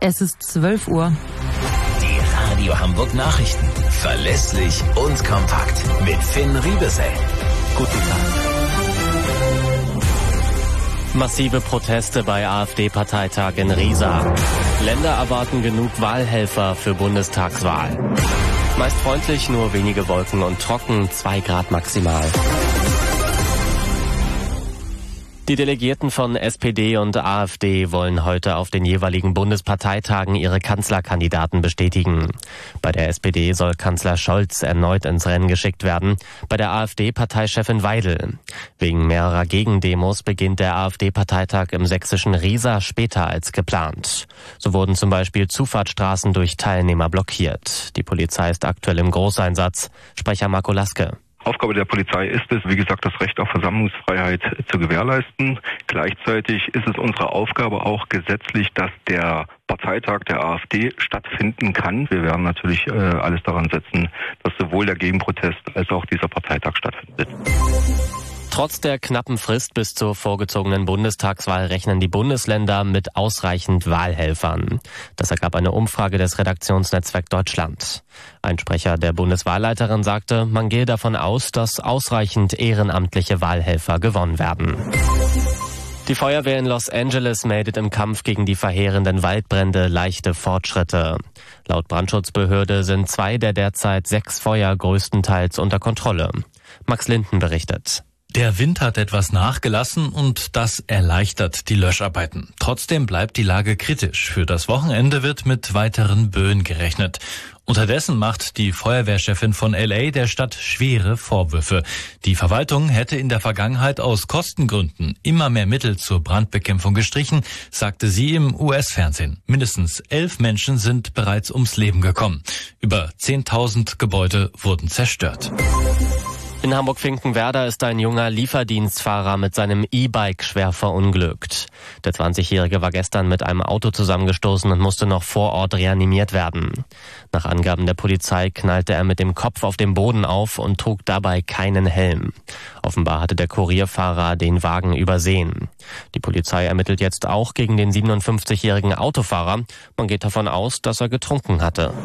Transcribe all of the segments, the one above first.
Es ist 12 Uhr. Die Radio Hamburg Nachrichten. Verlässlich und kompakt. Mit Finn Riebesell. Guten Tag. Massive Proteste bei AfD-Parteitag in Riesa. Länder erwarten genug Wahlhelfer für Bundestagswahl. Meist freundlich, nur wenige Wolken und trocken, 2 Grad maximal. Die Delegierten von SPD und AfD wollen heute auf den jeweiligen Bundesparteitagen ihre Kanzlerkandidaten bestätigen. Bei der SPD soll Kanzler Scholz erneut ins Rennen geschickt werden, bei der AfD-Parteichefin Weidel. Wegen mehrerer Gegendemos beginnt der AfD-Parteitag im sächsischen Riesa später als geplant. So wurden zum Beispiel Zufahrtsstraßen durch Teilnehmer blockiert. Die Polizei ist aktuell im Großeinsatz. Sprecher Marco Laske. Aufgabe der Polizei ist es, wie gesagt, das Recht auf Versammlungsfreiheit zu gewährleisten. Gleichzeitig ist es unsere Aufgabe auch gesetzlich, dass der Parteitag der AfD stattfinden kann. Wir werden natürlich alles daran setzen, dass sowohl der Gegenprotest als auch dieser Parteitag stattfindet. Trotz der knappen Frist bis zur vorgezogenen Bundestagswahl rechnen die Bundesländer mit ausreichend Wahlhelfern. Das ergab eine Umfrage des Redaktionsnetzwerk Deutschland. Ein Sprecher der Bundeswahlleiterin sagte, man gehe davon aus, dass ausreichend ehrenamtliche Wahlhelfer gewonnen werden. Die Feuerwehr in Los Angeles meldet im Kampf gegen die verheerenden Waldbrände leichte Fortschritte. Laut Brandschutzbehörde sind 2 der derzeit 6 Feuer größtenteils unter Kontrolle. Max Linden berichtet. Der Wind hat etwas nachgelassen und das erleichtert die Löscharbeiten. Trotzdem bleibt die Lage kritisch. Für das Wochenende wird mit weiteren Böen gerechnet. Unterdessen macht die Feuerwehrchefin von LA der Stadt schwere Vorwürfe. Die Verwaltung hätte in der Vergangenheit aus Kostengründen immer mehr Mittel zur Brandbekämpfung gestrichen, sagte sie im US-Fernsehen. Mindestens 11 Menschen sind bereits ums Leben gekommen. Über 10.000 Gebäude wurden zerstört. In Hamburg-Finkenwerder ist ein junger Lieferdienstfahrer mit seinem E-Bike schwer verunglückt. Der 20-Jährige war gestern mit einem Auto zusammengestoßen und musste noch vor Ort reanimiert werden. Nach Angaben der Polizei knallte er mit dem Kopf auf dem Boden auf und trug dabei keinen Helm. Offenbar hatte der Kurierfahrer den Wagen übersehen. Die Polizei ermittelt jetzt auch gegen den 57-jährigen Autofahrer. Man geht davon aus, dass er getrunken hatte.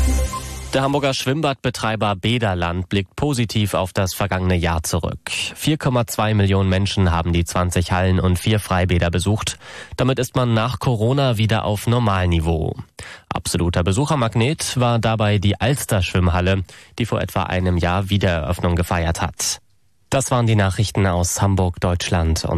Der Hamburger Schwimmbadbetreiber Bäderland blickt positiv auf das vergangene Jahr zurück. 4,2 Millionen Menschen haben die 20 Hallen und 4 Freibäder besucht. Damit ist man nach Corona wieder auf Normalniveau. Absoluter Besuchermagnet war dabei die Alster-Schwimmhalle, die vor etwa einem Jahr Wiedereröffnung gefeiert hat. Das waren die Nachrichten aus Hamburg, Deutschland und